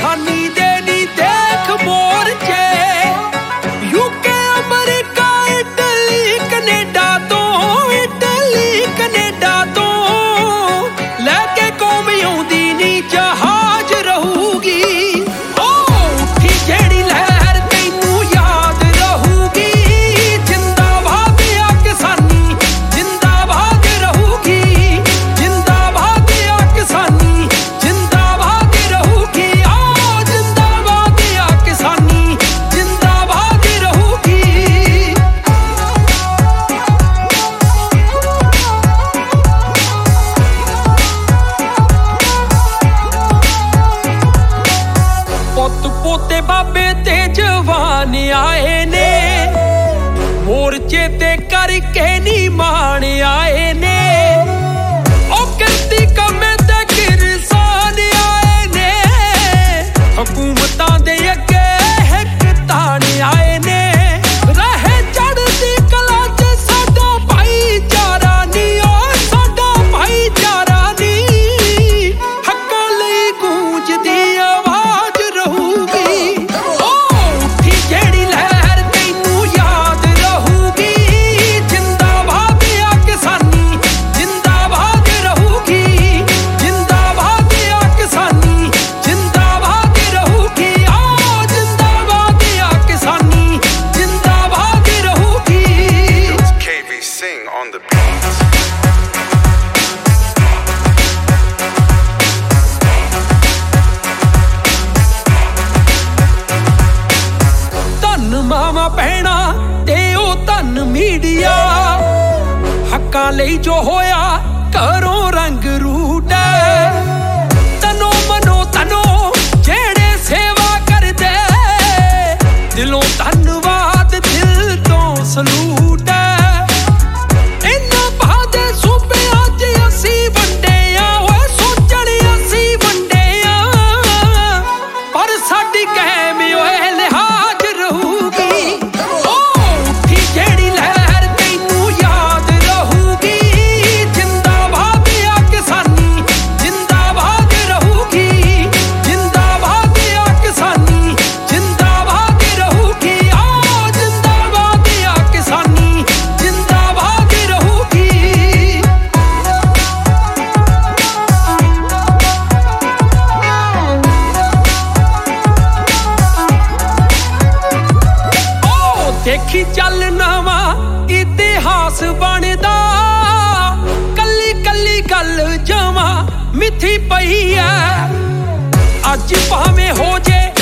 ਕਿਸਾਨੀ ਦੇ ਨੀ ਦੇਖ ਮੋਰਚੇ UK ਅਮਰੀਕਾ ਇਟਲੀ ਕੈਨੇਡਾ ਤੋਂ ਲੈ ਕੇ ਕੌਮ ਆਉਂਦੀ ਨੀ ਜਹਾਜ਼ ਰਹੂਗੀ ਉੱਠੀ ਜਿਹੜੀ ਲਹਿਰ ਤੈਨੂੰ ਯਾਦ ਰਹੂਗੀ ਜਿੰਦਾਬਾਦ ਆ ਕਿਸਾਨੀ ਜਿੰਦਾਬਾਦ ਰਹੂਗੀ ਜਿੰਦਾਬਾਦ ਆ ਕਿਸਾਨੀ ਜਿੰਦਾਬਾਦ ਰਹੂਗੀ ਜਿੰਦਾਬਾਦ ਆ ਕਿਸਾਨੀ ਜਿੰਦਾਬਾਦ ਰਹੂਗੀ ਪੁੱਤ ਪੋਤੇ ਬਾਬੇ ਤੇ ਜਵਾਨ ਆਏ ਨੇ ਮੋਰਚੇ ਤੇ ਕਰਕੇ ਨੀ ਮਾਣ ਆਏ ਨੇ ਉਹ ਕਿਰਤੀ ਕੰਮੇ ਤੇ ਕਿਰਸਾਨ ਆਏ ਨੇ ਹਕੂਮਤਾਂ ਦੇ ਅੱਗੇ ਹਿੱਕ ਤਾਣ ਆਏ ਨੇ ਰਹੇ ਚੜ੍ਹਦੀ ਕਲਾ ਚ ਸਾਡਾ ਭਾਈਚਾਰਾ ਨੀ ਸਾਡਾ ਭਾਈਚਾਰਾ ਨੀ ਹੱਕਾਂ ਲਈ ਗੂੰਜਦੀ ਆਵਾਜ਼ ਰਹੂਗੀ ਉੱਠੀ ਜਿਹੜੀ ਲਹਿਰ ਤੈਨੂੰ ਯਾਦ ਰਹੂਗੀ ਜਿੰਦਾਬਾਦ ਆ ਕਿਸਾਨੀ ਜਿੰਦਾਬਾਦ ਰਹੂਗੀ ਜਿੰਦਾਬਾਦ ਆ ਕਿਸਾਨੀ ਜਿੰਦਾਬਾਦ ਰਹੂਗੀ ਜਿੰਦਾਬਾਦ ਆ ਕਿਸਾਨੀ ਜਿੰਦਾਬਾਦ ਰਹੂਗੀ KV Singh on the beat. ਧੰਨ ਮਾਵਾਂ ਭੈਣਾਂ ਤੇ ਉਹ ਧੰਨ ਮੀਡੀਆ ਹੱਕਾਂ ਲਈ ਜੋ ਹੋਇਆ ਘਰੋਂ ਰੰਗ ਰੂਟਾ ਤਨੋ ਮਨੋ ਤਨੋ ਜਿਹੜੇ ਸੇਵਾ ਕਰਦੇ ਦਿਲੋਂ ਧੰਨਵਾਦ ਦਿਲ ਤੋਂ ਸਲੂਟ ਇਹਨਾਂ ਬਾਦੇ ਸੂਬਿਆਂ 'ਚ ਅਸੀਂ ਵੰਡੇ ਆ ਓਏ ਸੋਚਣ ਅਸੀਂ ਵੰਡੇ ਆ ਪਰ ਸਾਡੀ ਕਾਇਮ ਓਏ ਲਿਹਾਜ਼ ਰਹੂਗੀ ਉੱਠੀ ਜਿਹੜੀ ਲਹਿਰ ਤੈਨੂੰ ਯਾਦ ਰਹੂਗੀ ਜਿੰਦਾਬਾਦ ਆ ਕਿਸਾਨੀ ਜਿੰਦਾਬਾਦ ਰਹੂਗੀ ਜਿੰਦਾਬਾਦ ਆ ਕਿਸਾਨੀ ਜਿੰਦਾਬਾਦ ਰਹੂਗੀ ਜਿੰਦਾਬਾਦ ਆ ਕਿਸਾਨੀ ਜਿੰਦਾਬਾਦ ਰਹੂਗੀ ਦੇਖੀ ਚੱਲ ਨਵਾਂ ਇਤਿਹਾਸ ਬਣਦਾ ਕੱਲੀ ਕੱਲੀ ਗੱਲ ਜਮਾਂ ਮਿੱਥੀ ਪਈ ਐ ਅੱਜ ਭਾਵੇਂ ਹੋ ਜੇ